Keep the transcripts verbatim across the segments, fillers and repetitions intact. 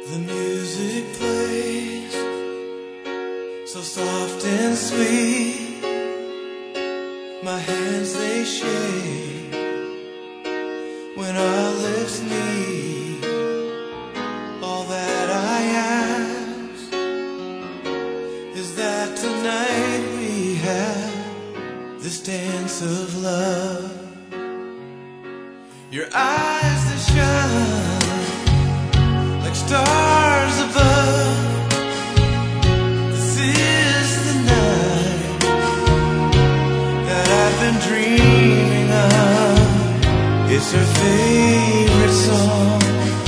The music plays so soft and sweet. My hands they shake when our lips meet. All that I ask is that tonight we have this dance of love. Your eyes that shine like stars above. This is the night that I've been dreaming of. It's her favorite song.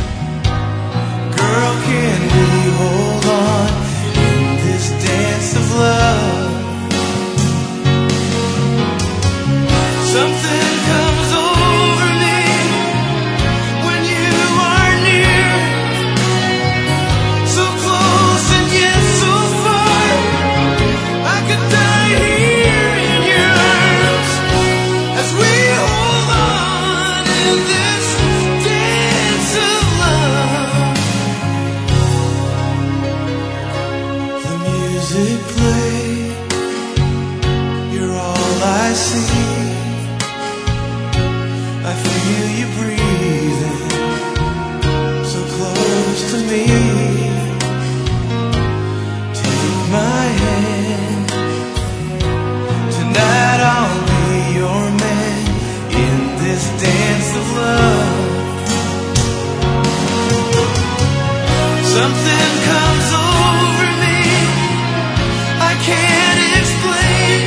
Girl, can we hold on in this dance of love? Something comes over me when you are near, so close and yet so far. I could die here in your arms as we hold on in this dance of love. The music plays, you're all I see. I feel you breathing so close to me. Take my hand, tonight I'll be your man in this dance of love. Something comes over me I can't explain.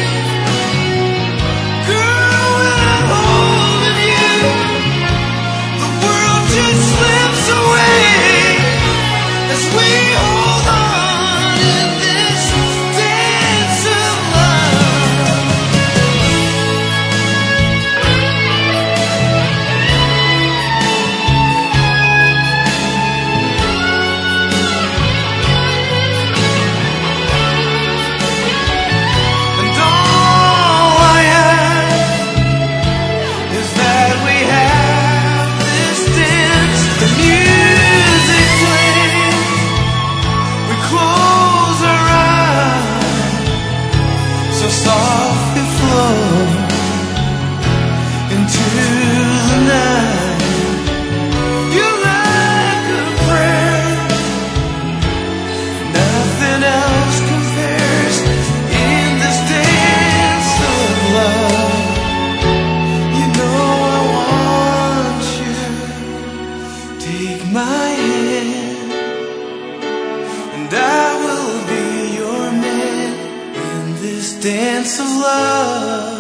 Girl, when I'm holding you, the world just slips away as we hold on in this dance of love. And all I ask is that we have this dance. The music plays, we close our eyes, so softly flow into the night. You're like a prayer, nothing else compares in this dance of love. You know I want you. Take my hand, and I will be your man in this dance of love.